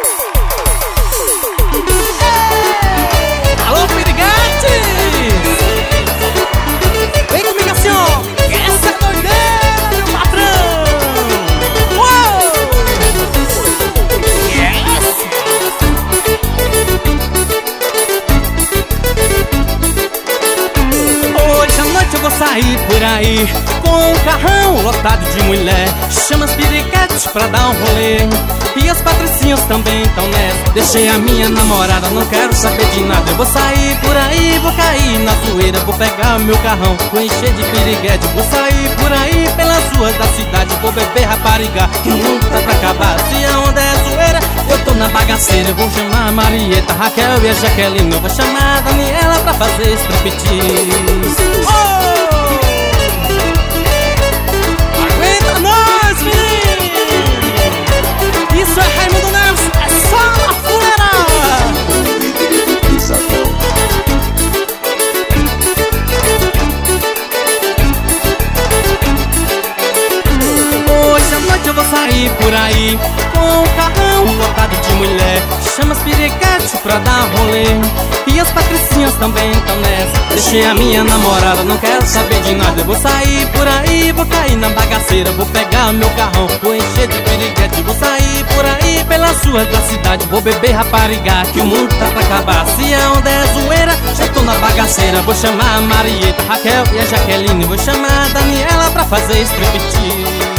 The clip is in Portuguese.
Alô, piriguete! Vem comigo assim, ó, que essa é doideira, meu patrão! Uou! Yes! Hoje à noite eu vou sair por aí com um carrão lotado de mulher. Chama as piriguetes pra dar um rolê e as patricinhas também estão nessa. Deixei a minha namorada, não quero saber de nada. Eu vou sair por aí, vou cair na zoeira. Vou pegar meu carrão, vou encher de piriguete. Vou sair por aí pelas ruas da cidade. Vou beber rapariga, que nunca pra acabar. Se a onda é zoeira, eu tô na bagaceira. Eu vou chamar a Marieta, a Raquel e a Jaqueline. Eu vou chamar a Daniela pra fazer striptease. Aguenta nós, menino! Isso é Raimundo Neves, é só na fuleira! Hoje à noite eu vou sair por aí com um carrão lotado de mulher. Chama as piriguetes pra dar um rolê e as patricinhas também estão nessa. Deixei a minha namorada, não quero saber de nada. Eu vou sair por aí, vou cair na bagaceira. Vou pegar meu carrão, vou encher de piriguete. Vou sair por aí pelas ruas da cidade. Vou beber rapariga, que o mundo tá pra acabar. Se a onda é zoeira, já tô na bagaceira. Vou chamar a Marieta, a Raquel e a Jaqueline. Vou chamar a Daniela pra fazer striptease.